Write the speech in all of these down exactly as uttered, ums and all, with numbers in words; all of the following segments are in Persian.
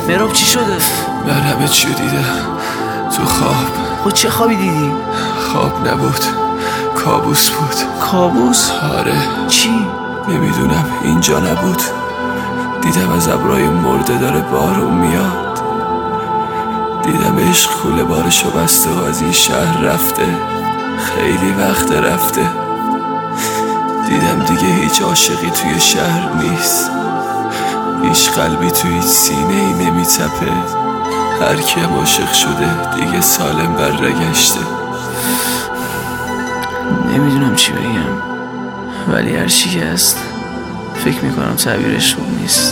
مراب چی شده؟ من همه چیو دیدم تو خواب. خود چه خوابی دیدی؟ خواب نبود، کابوس بود. کابوس؟ آره. چی؟ نمیدونم، اینجا نبود. دیدم از ابرای مرده داره بارون میاد. دیدم عشق کوله بارشو بسته و از این شهر رفته، خیلی وقت رفته. دیدم دیگه هیچ عاشقی توی شهر نیست، هیچ قلبی توی سینه ای نمیتپه. هر کیم عاشق شده دیگه سالم برنگشته. نمیدونم چی بگم، ولی هر چی که هست فکر میکنم تعبیرش خوب نیست.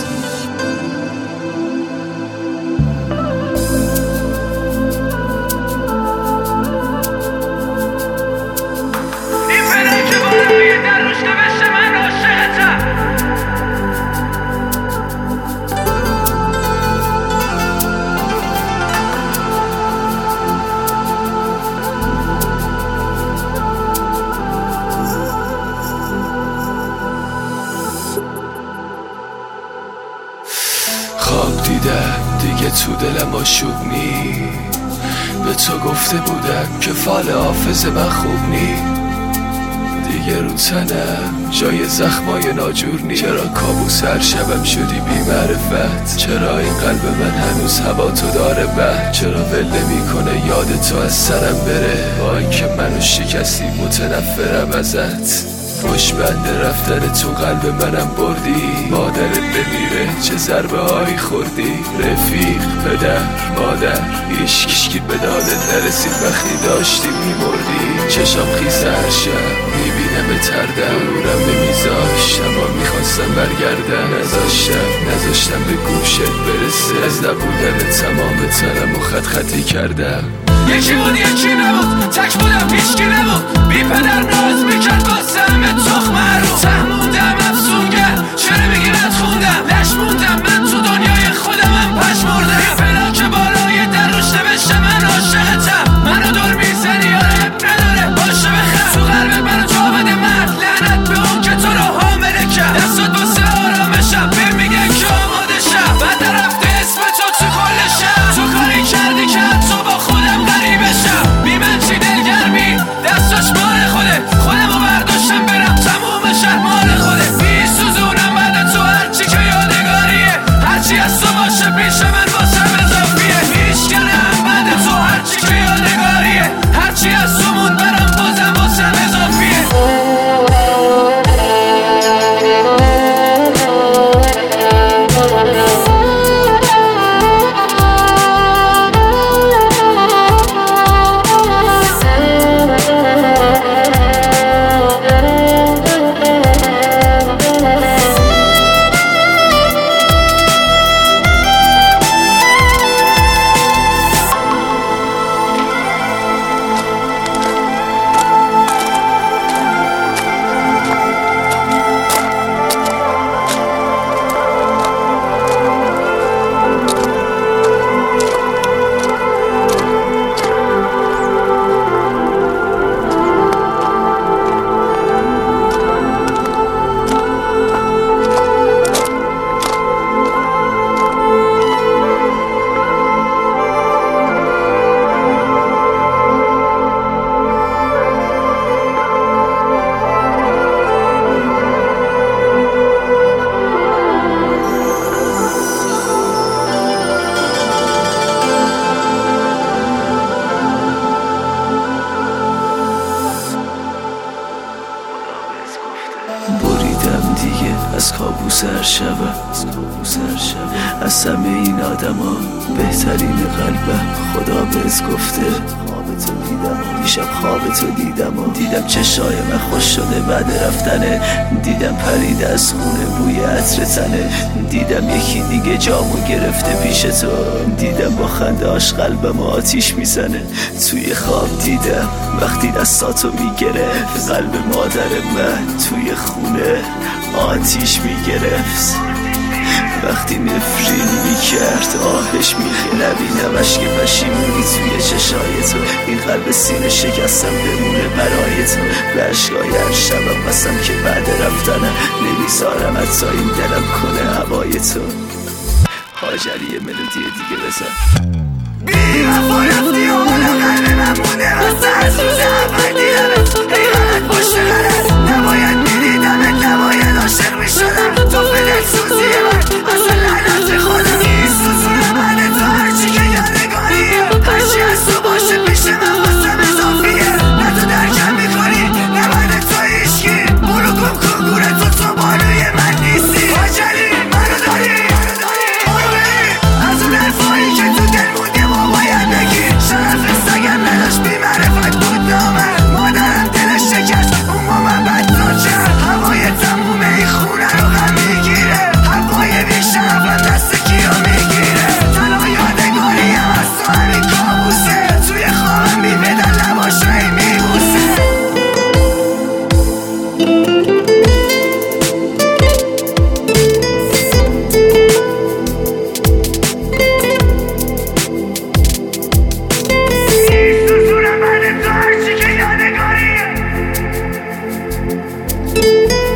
خواب دیدم دیگه تو دلم آشوب نی. به تو گفته بودم که فال حافظ من خوب نی. دیگه رو تنم جای زخمای ناجور نی. چرا کابوس هر شبم شدی بی معرفت؟ چرا این قلب من هنوز هوا تو داره بد؟ چرا ول نمیکنه یاد تو از سرم بره؟ با اینکه منو شکستی متنفرم ازت. خوش بنده رفتن تو قلب منم بردی. مادرت بمیره چه ضربه هایی خوردی. رفیق، پدر، مادر، هیچ کشکی به دادت نرسید وقتی داشتی میمردی. چشام خیزه هر شب میبینم تردم، دورم نمیذاشت اما میخواستم برگردم. نذاشتم نذاشتم به گوشت برسه. از نبودن تمام تنم و خط خطی کردم. یکی بود یکی نبود، تک بودم هیچکی نبود. بی پدر ناز میکرد واسه همه تخمه رو. ته موندم افسونگر، چرا میگی رد خوندم. لش موندم من تو دنیای خودم هم پشمردم. بی پلا که بالای در روش نوشته من عاشقتم. منو دور میزنی آره اب نداره باشه بخم. تو قلبت منو جا بده مرد، لعنت به اون که تو رو حامله کرد. دستات واسه آرامشم بهم میگن که آماده شم. بعد رفته اسم تو تو کل شب. تو کاری کردی که تو با خودم غریبشم. بی من چی دلگرمی دستاش مال خوده. خودمو برداشتم برم تموم شهر مال خوده. بی سوزونم بعد تو هرچی که یادگاریه. هرچی از تو باشه پیش من واسم اضافیه. میشکنم بعد تو هرچی که یادگاریه. هرچی از تو موند برم بازم واسم اضافیه. بریدم دیگه از کابوس هر شبم. از همه این آدم ها بهترین قلبم. خدا بهت گفته خوابتو دیدم، دیشب خوابتو دیدم و دیدم چشای من خوش شده بعد رفتنه. دیدم پرید از خونه بوی عطر تنه. دیدم یکی دیگه جامو گرفته پیش تو. دیدم با خندهاش قلبم آتیش میزنه. توی خواب دیدم وقتی دستاتو میگرفت. قلب مادر من توی خونه آتیش میگرفت. وقتی نفرین میکرد آهش میگه. نبینم عشق پشیمونی توی چشای تو. این قلب سینه شکستم بمونه برای تو. به عشقای هر شبم بسم که بعد رفتنم نمیذارم حتی این دلم کنه هوای تو. هاجری ملودی دیگه بزن. بی وفا رفتی و حالا قلب من مونده واسه از روز اول دیدمت ای غلط پشت غلط نباید میدیدمت نباید عاشق میشدم تو فلک سوزی من اصلا لعنت خودم این سوزون منه تو هرچی که یادگاریه هرچی از تو باشه پیش من واسم اضافیه نه تو درکم میکنی نه من تو ایشکی برو گم کن گوره تو تو بالوی من نیستی هاجری منو داری برو بری از اون حرفایی که تو دل مونده ما باید بگی شرف سگم نداشت بی معرفت بود نامه مادرم دلش شکست اون با من بدنام کرد هوای تموم این خونه رو غم میگیره هوای بیشرفم دست کیو میگیره تنها یادگاریم از تو همین کابوسه توی خوابم میبدن لباشایی میبوسه سوزون منه تو هرچی که یادگاریه